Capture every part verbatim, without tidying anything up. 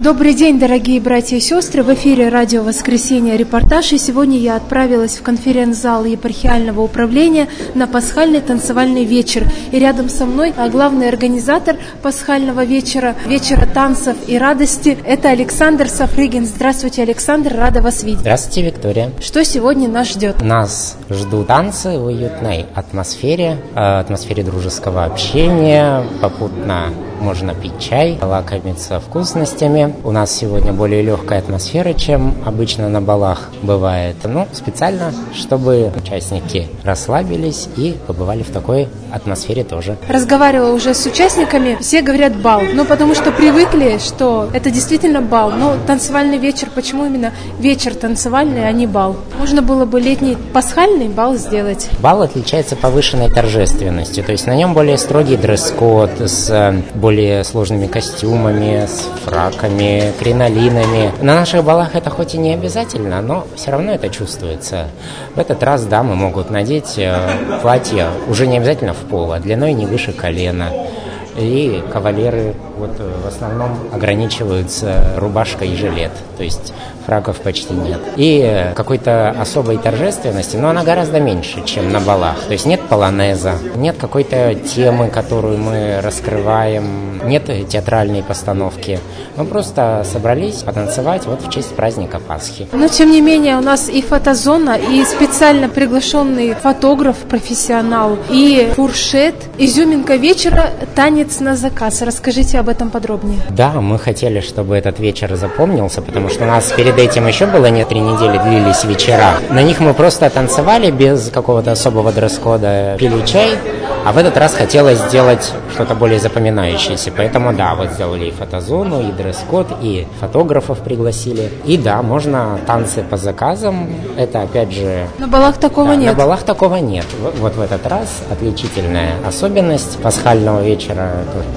Добрый день, дорогие братья и сестры! В эфире радио «Воскресенье. Репортаж». И сегодня я отправилась в конференц-зал епархиального управления на пасхальный танцевальный вечер. И рядом со мной главный организатор пасхального вечера, вечера танцев и радости, это Александр Сафрыгин. Здравствуйте, Александр, рада вас видеть. Здравствуйте, Виктория. Что сегодня нас ждет? Нас ждут танцы в уютной атмосфере, атмосфере дружеского общения, попутно можно пить чай, лакомиться вкусностями. У нас сегодня более легкая атмосфера, чем обычно на балах бывает. Ну, специально, чтобы участники расслабились и побывали в такой атмосфере тоже. Разговаривала уже с участниками, все говорят бал. Ну, потому что привыкли, что это действительно бал. Но танцевальный вечер, почему именно вечер танцевальный, а не бал? Можно было бы летний пасхальный бал сделать. Бал отличается повышенной торжественностью, то есть на нем более строгий дресс-код с более сложными костюмами, с фраками, кринолинами. На наших балах это хоть и не обязательно, но все равно это чувствуется. В этот раз дамы могут надеть платье уже не обязательно в пол, а длиной не выше колена. И кавалеры вот в основном ограничиваются рубашкой и жилет, то есть фраков почти нет. И какой-то особой торжественности, но она гораздо меньше, чем на балах. То есть нет полонеза, нет какой-то темы, которую мы раскрываем, нет театральной постановки. Мы просто собрались потанцевать вот в честь праздника Пасхи. Но тем не менее у нас и фотозона, и специально приглашенный фотограф, профессионал, и фуршет, изюминка вечера, танец на заказ. Расскажите об этом подробнее. Да, мы хотели, чтобы этот вечер запомнился, потому что у нас перед этим еще было не три недели длились вечера. На них мы просто танцевали без какого-то особого дресс-кода, пили чай, а в этот раз хотелось сделать что-то более запоминающееся. Поэтому да, вот сделали и фотозону, и дресс-код, и фотографов пригласили. И да, можно танцы по заказам. Это опять же... На балах такого да, нет. На балах такого нет. Вот в этот раз отличительная особенность пасхального вечера,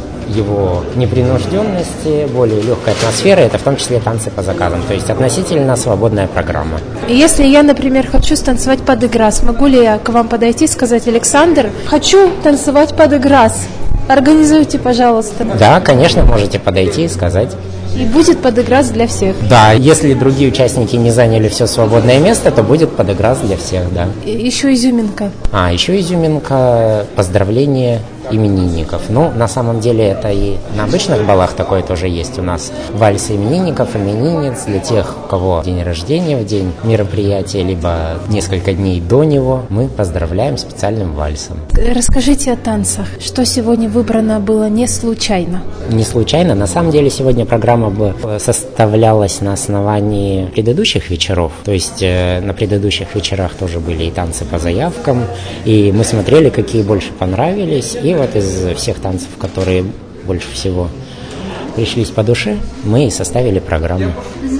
его непринужденности, более легкой атмосферы, это в том числе танцы по заказам, то есть относительно свободная программа. И если я, например, хочу станцевать под играс, могу ли я к вам подойти и сказать: Александр, хочу танцевать под играс, организуйте, пожалуйста. Да, конечно, можете подойти и сказать. И будет под играс для всех. Да, если другие участники не заняли все свободное место, то будет под играс для всех, да. И еще изюминка. А, еще изюминка, поздравление именинников. Ну, на самом деле, это и на обычных балах такое тоже есть у нас. Вальсы именинников, именинниц для тех, у кого день рождения в день мероприятия, либо несколько дней до него, мы поздравляем специальным вальсом. Расскажите о танцах. Что сегодня выбрано было не случайно? Не случайно. На самом деле, сегодня программа бы составлялась на основании предыдущих вечеров. То есть э, на предыдущих вечерах тоже были и танцы по заявкам, и мы смотрели, какие больше понравились, и вот из всех танцев, которые больше всего пришлись по душе, мы и составили программу.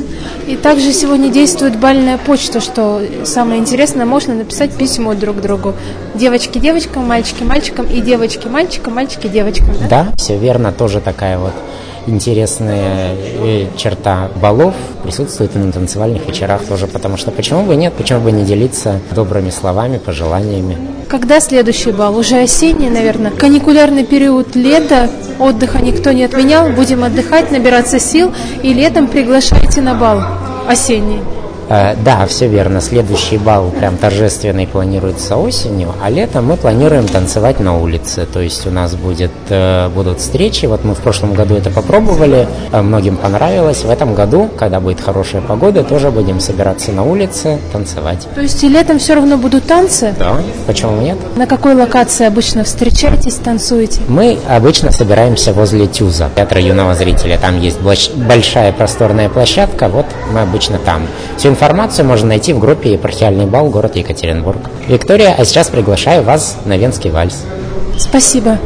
И также сегодня действует бальная почта, что самое интересное, можно написать письмо друг другу. Девочки девочкам, мальчики мальчикам, и девочки мальчикам, мальчики девочкам. Да, да, все верно, тоже такая вот интересная черта балов присутствует и на танцевальных вечерах тоже, потому что почему бы нет, почему бы не делиться добрыми словами, пожеланиями. Когда следующий бал? Уже осенний, наверное. Каникулярный период лета, отдыха никто не отменял, будем отдыхать, набираться сил, и летом приглашайте на бал осенний. Э, да, все верно. Следующий бал прям торжественный планируется осенью, а летом мы планируем танцевать на улице. То есть у нас будет, э, будут встречи. Вот мы в прошлом году это попробовали, э, многим понравилось. В этом году, когда будет хорошая погода, тоже будем собираться на улице, танцевать. То есть и летом все равно будут танцы? Да, почему нет? На какой локации обычно встречаетесь, танцуете? Мы обычно собираемся возле ТЮЗа, театра юного зрителя. Там есть большая просторная площадка, вот мы обычно там. Всю информацию можно найти в группе «Епархиальный бал. Город Екатеринбург». Виктория, а сейчас приглашаю вас на венский вальс. Спасибо.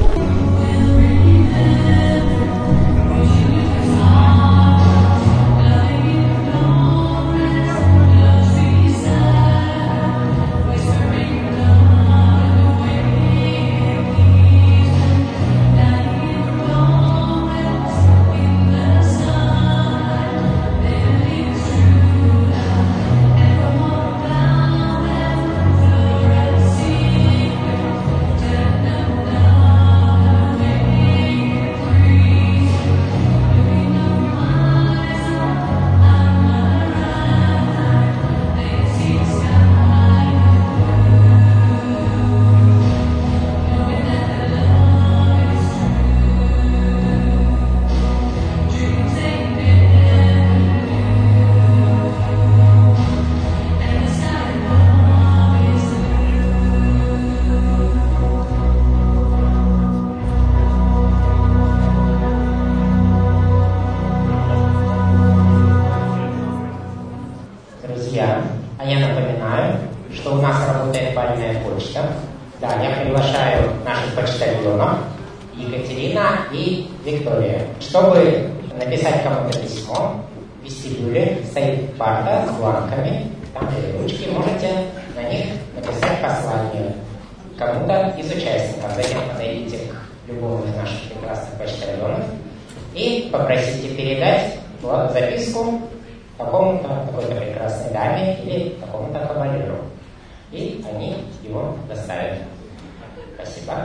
почта. Да, я приглашаю наших почтальонов Екатерина и Виктория. Чтобы написать кому-то письмо, в вестибюле стоит парта с бланками, там же ручки, можете на них написать послание кому-то из участников. Затем подойдите к любому из наших прекрасных почтальонов и попросите передать записку такому-то, такой-то прекрасной даме или такому-то кавалеру. И они его доставят. Спасибо.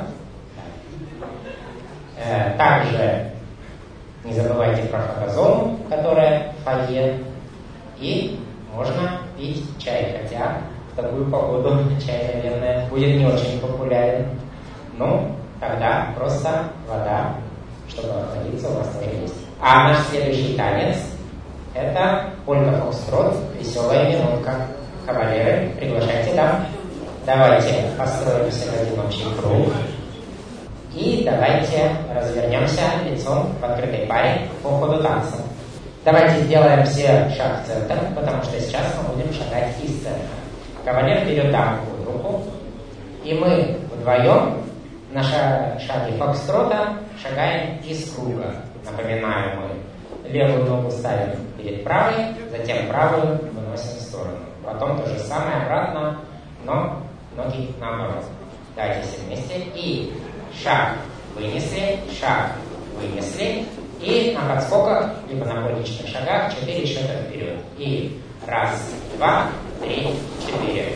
Также не забывайте про фотозону, которая в фойе. И можно пить чай, хотя в такую погоду чай, наверное, будет не очень популярен. Ну, тогда просто вода, чтобы охладиться, у вас тоже есть. А наш следующий танец – это полька-фокстрот, веселая минутка. Кавалеры, приглашайте дам. Давайте построимся в один общий круг. И давайте развернемся лицом в открытой паре по ходу танца. Давайте сделаем все шаг в центр, потому что сейчас мы будем шагать из центра. Кавалер берет даму под руку, и мы вдвоем на шаге фокстрота шагаем из круга. Напоминаю, мы левую ногу ставим перед правой, затем правую выносим в сторону. Потом то же самое обратно, но ноги наоборот. Давайте все вместе. И шаг вынесли, шаг вынесли. И на подскоках, либо на поличных шагах четыре счета вперед. И раз, два, три, четыре.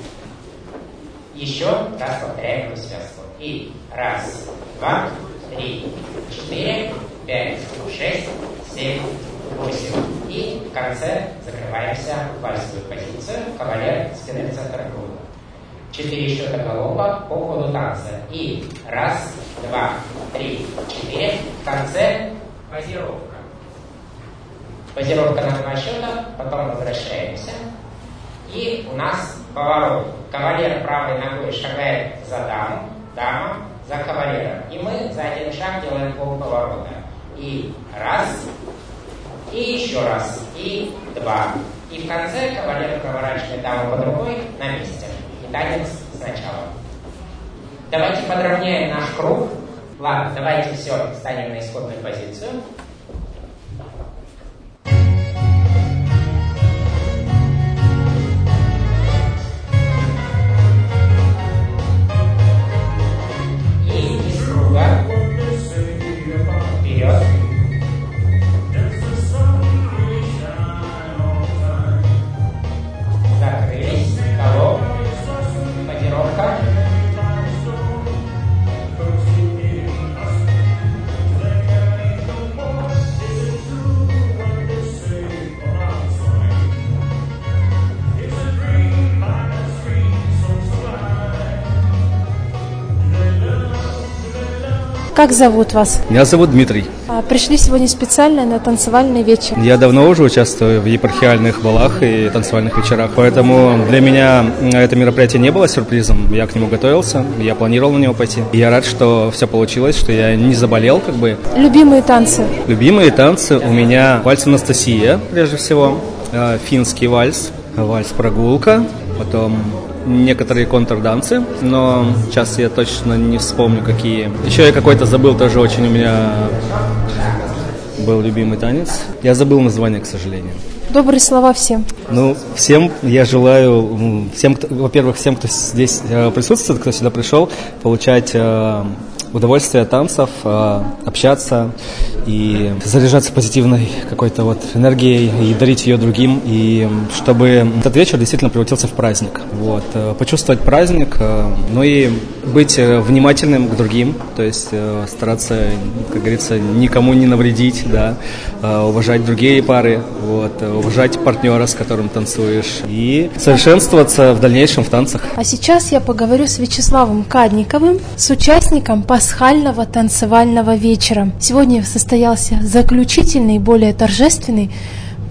Еще раз повторяем эту связку. И раз, два, три, четыре, пять, шесть, семь, восемь. И в конце закрываемся в вальсовую позицию. Кавалер спины в центр круга. Четыре счета галопа по ходу танца. И раз, два, три, четыре. В конце позировка. Позировка на два счета, потом возвращаемся. И у нас поворот. Кавалер правой ногой шагает за даму, дама за кавалером. И мы за один шаг делаем полповорота. И раз, и еще раз, и два. И в конце кавалер проворачивает даму под рукой на месте. И танец сначала. Давайте подровняем наш круг. Ладно, давайте все, станем на исходную позицию. И из круга вперед. Закрылись. Галоп. Позировка. Как зовут вас? Меня зовут Дмитрий. А, пришли сегодня специально на танцевальный вечер. Я давно уже участвую в епархиальных балах и танцевальных вечерах, поэтому для меня это мероприятие не было сюрпризом. Я к нему готовился, я планировал на него пойти. И я рад, что все получилось, что я не заболел как бы. Любимые танцы? Любимые танцы у меня вальс Анастасия, прежде всего, финский вальс, вальс-прогулка, потом некоторые контрдансы, но сейчас я точно не вспомню, какие. Еще я какой-то забыл, тоже очень у меня был любимый танец. Я забыл название, к сожалению. Добрые слова всем. Ну, всем я желаю, всем, кто, во-первых, всем, кто здесь присутствует, кто сюда пришел, получать удовольствие от танцев, общаться и заряжаться позитивной какой-то вот энергией и дарить ее другим, и чтобы этот вечер действительно превратился в праздник. Вот. Почувствовать праздник, ну и быть внимательным к другим, то есть стараться, как говорится, никому не навредить, да, уважать другие пары, вот, уважать партнера, с которым танцуешь, и совершенствоваться в дальнейшем в танцах. А сейчас я поговорю с Вячеславом Кадниковым, с участником пасхального танцевального вечера. Сегодня состоялся заключительный, более торжественный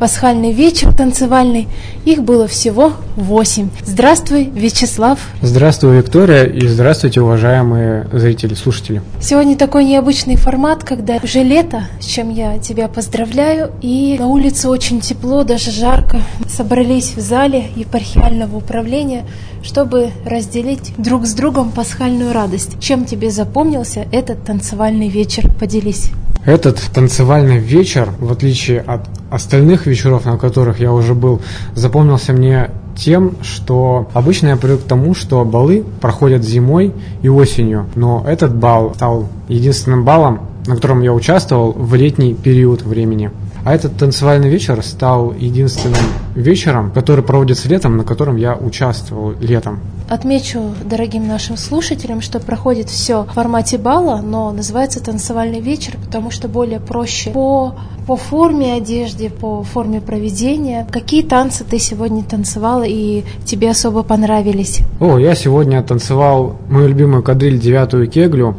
пасхальный вечер танцевальный. Их было всего восемь. Здравствуй, Вячеслав. Здравствуй, Виктория, и здравствуйте, уважаемые зрители, слушатели. Сегодня такой необычный формат, когда уже лето, с чем я тебя поздравляю, и на улице очень тепло, даже жарко. Собрались в зале епархиального управления, чтобы разделить друг с другом пасхальную радость. Чем тебе запомнился этот танцевальный вечер? Поделись. Этот танцевальный вечер, в отличие от остальных вечеров, на которых я уже был, запомнился мне тем, что обычно я привык к тому, что балы проходят зимой и осенью, но этот бал стал единственным балом, на котором я участвовал в летний период времени. А этот танцевальный вечер стал единственным вечером, который проводится летом, на котором я участвовал летом. Отмечу дорогим нашим слушателям, что проходит все в формате бала, но называется танцевальный вечер, потому что более проще по, по форме одежды, по форме проведения. Какие танцы ты сегодня танцевала и тебе особо понравились? О, я сегодня танцевал мою любимую кадриль, девятую кеглю.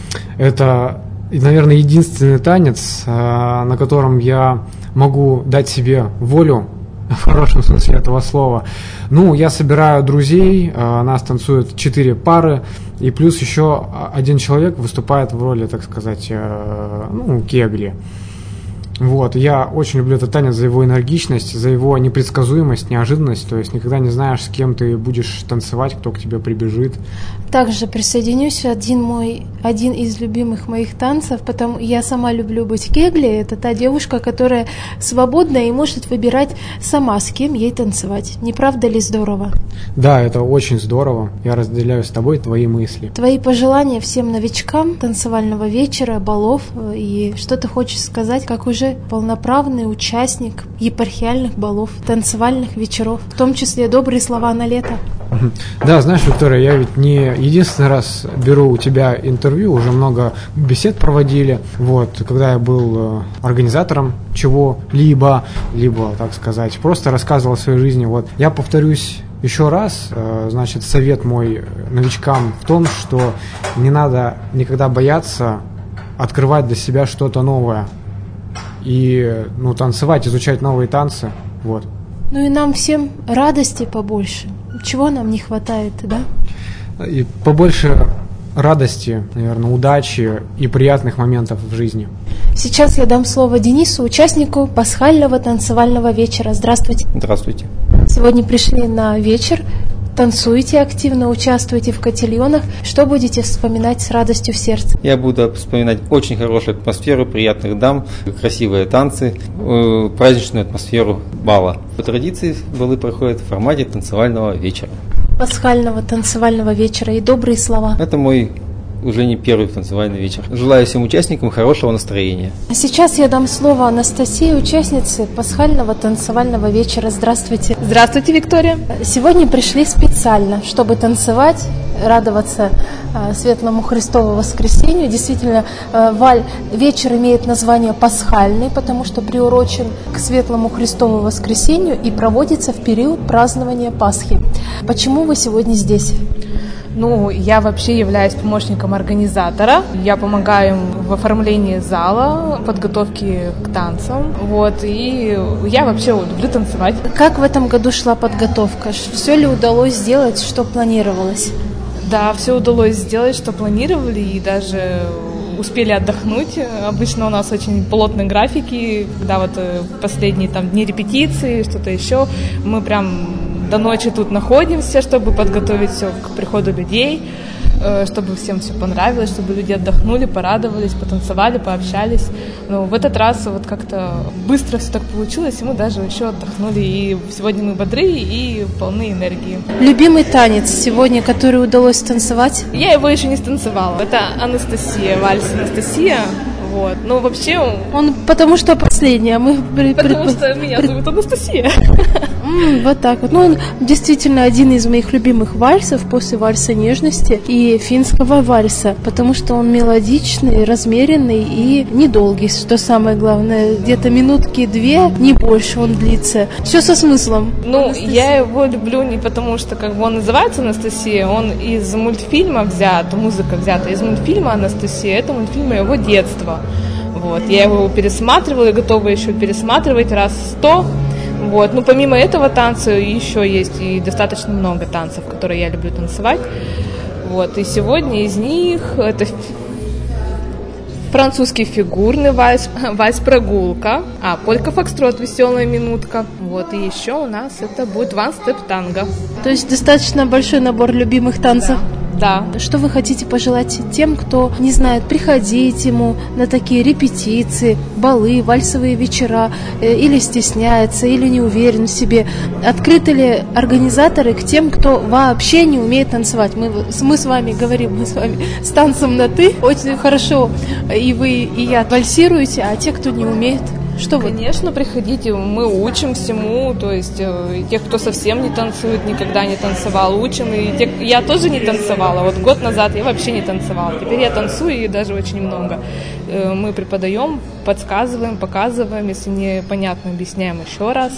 Это, наверное, единственный танец, на котором я могу дать себе волю, в хорошем смысле этого слова. Ну, я собираю друзей, нас танцуют четыре пары, и плюс еще один человек выступает в роли, так сказать, ну, кегли. Вот, я очень люблю этот танец за его энергичность, за его непредсказуемость, неожиданность, то есть никогда не знаешь, с кем ты будешь танцевать, кто к тебе прибежит. Также присоединюсь, один мой, один из любимых моих танцев, потому я сама люблю быть кегли, это та девушка, которая свободна и может выбирать сама, с кем ей танцевать. Не правда ли здорово? Да, это очень здорово, я разделяю с тобой твои мысли. Твои пожелания всем новичкам танцевального вечера, балов, и что ты хочешь сказать, как уже полноправный участник епархиальных балов, танцевальных вечеров, в том числе добрые слова на лето. Да, знаешь, Виктория, я ведь не единственный раз беру у тебя интервью, уже много бесед проводили, вот, когда я был организатором чего-либо, либо, так сказать, просто рассказывал о своей жизни, вот. Я повторюсь еще раз, значит, совет мой новичкам в том, что не надо никогда бояться открывать для себя что-то новое. И, ну, танцевать, изучать новые танцы, вот. Ну и нам всем радости побольше. Чего нам не хватает, да? И побольше радости, наверное, удачи и приятных моментов в жизни. Сейчас я дам слово Денису, участнику пасхального танцевального вечера. Здравствуйте. Здравствуйте. Сегодня пришли на вечер. Танцуете активно, участвуете в котельонах. Что будете вспоминать с радостью в сердце? Я буду вспоминать очень хорошую атмосферу, приятных дам, красивые танцы, праздничную атмосферу бала. По традиции балы проходят в формате танцевального вечера. Пасхального танцевального вечера и добрые слова. Это мой уже не первый танцевальный вечер. Желаю всем участникам хорошего настроения. А сейчас я дам слово Анастасии, участнице пасхального танцевального вечера. Здравствуйте. Здравствуйте, Виктория. Сегодня пришли специально, чтобы танцевать, радоваться э, Светлому Христову воскресению. Действительно, э, Валь, вечер имеет название пасхальный, потому что приурочен к Светлому Христову воскресению и проводится в период празднования Пасхи. Почему вы сегодня здесь? Ну, я вообще являюсь помощником организатора. Я помогаю им в оформлении зала, подготовке к танцам. Вот, и я вообще люблю танцевать. Как в этом году шла подготовка? Все ли удалось сделать, что планировалось? Да, все удалось сделать, что планировали, и даже успели отдохнуть. Обычно у нас очень плотные графики, когда вот последние там дни репетиции, что-то еще, мы прям до ночи тут находимся, чтобы подготовить все к приходу людей, чтобы всем все понравилось, чтобы люди отдохнули, порадовались, потанцевали, пообщались. Но в этот раз вот как-то быстро все так получилось, и мы даже еще отдохнули. И сегодня мы бодры и полны энергии. Любимый танец сегодня, который удалось танцевать? Я его еще не станцевала. Это Анастасия, вальс Анастасия. Вот. Ну, вообще... Он потому что последний, а мы... Потому что меня зовут Анастасия. Mm, вот так вот. Ну, он действительно один из моих любимых вальсов после вальса нежности и финского вальса, потому что он мелодичный, размеренный и недолгий, что самое главное. Где-то минутки две, не больше он длится. Все со смыслом. Ну, Анастасия. Я его люблю не потому, что как бы он называется Анастасия, он из мультфильма взят, музыка взята из мультфильма Анастасия, это мультфильм моего детства. Вот. Я его пересматривала и готова еще пересматривать раз сто. Вот. Ну, помимо этого танца еще есть и достаточно много танцев, которые я люблю танцевать. Вот. И сегодня из них это французский фигурный вальс, вальс-прогулка, а полька-фокстрот, веселая минутка. Вот. И еще у нас это будет ван-степ-танго. То есть достаточно большой набор любимых танцев. Да. Что вы хотите пожелать тем, кто не знает, приходить ему на такие репетиции, балы, вальсовые вечера, э, или стесняется, или не уверен в себе? Открыты ли организаторы к тем, кто вообще не умеет танцевать? Мы, мы с вами говорим, мы с вами с танцем на «ты». Очень хорошо и вы, и я вальсируете, а те, кто не умеет... Что вы? Конечно, приходите, мы учим всему, то есть э, тех, кто совсем не танцует, никогда не танцевал, учим, и тех, я тоже не танцевала, вот год назад я вообще не танцевала, теперь я танцую и даже очень много. Э, мы преподаем, подсказываем, показываем, если непонятно, объясняем еще раз.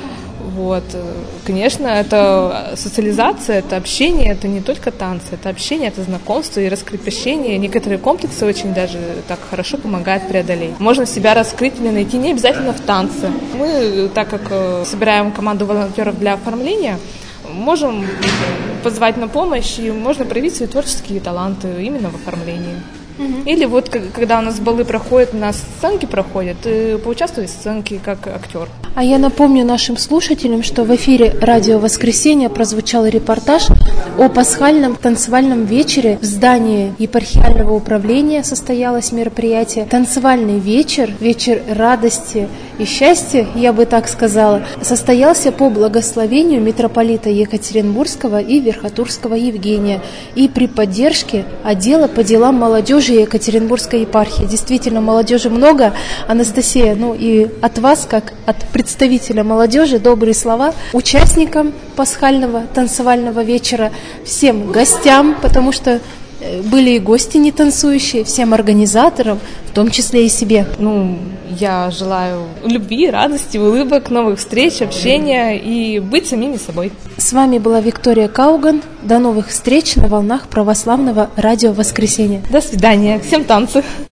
Вот. Конечно, это социализация, это общение, это не только танцы, это общение, это знакомство и раскрепощение. Некоторые комплексы очень даже так хорошо помогают преодолеть. Можно себя раскрыть или найти не обязательно в танце. Мы, так как собираем команду волонтеров для оформления, можем позвать на помощь и можно проявить свои творческие таланты именно в оформлении. Или вот когда у нас балы проходят, у нас сценки проходят, поучаствовать в сценке как актер. А я напомню нашим слушателям, что в эфире «Радио Воскресенье» прозвучал репортаж о пасхальном танцевальном вечере. В здании епархиального управления состоялось мероприятие. Танцевальный вечер, вечер радости и счастья, я бы так сказала, состоялся по благословению митрополита Екатеринбургского и Верхотурского Евгения и при поддержке отдела по делам молодежи Екатеринбургской епархии. Действительно, молодежи много. Анастасия, ну и от вас, как от представителя молодежи, добрые слова участникам пасхального танцевального вечера, всем гостям, потому что были и гости не танцующие, всем организаторам, в том числе и себе. Ну, я желаю любви, радости, улыбок, новых встреч, общения и быть самими собой. С вами была Виктория Кауган. До новых встреч на волнах православного радио «Воскресенье». До свидания. Всем танцы.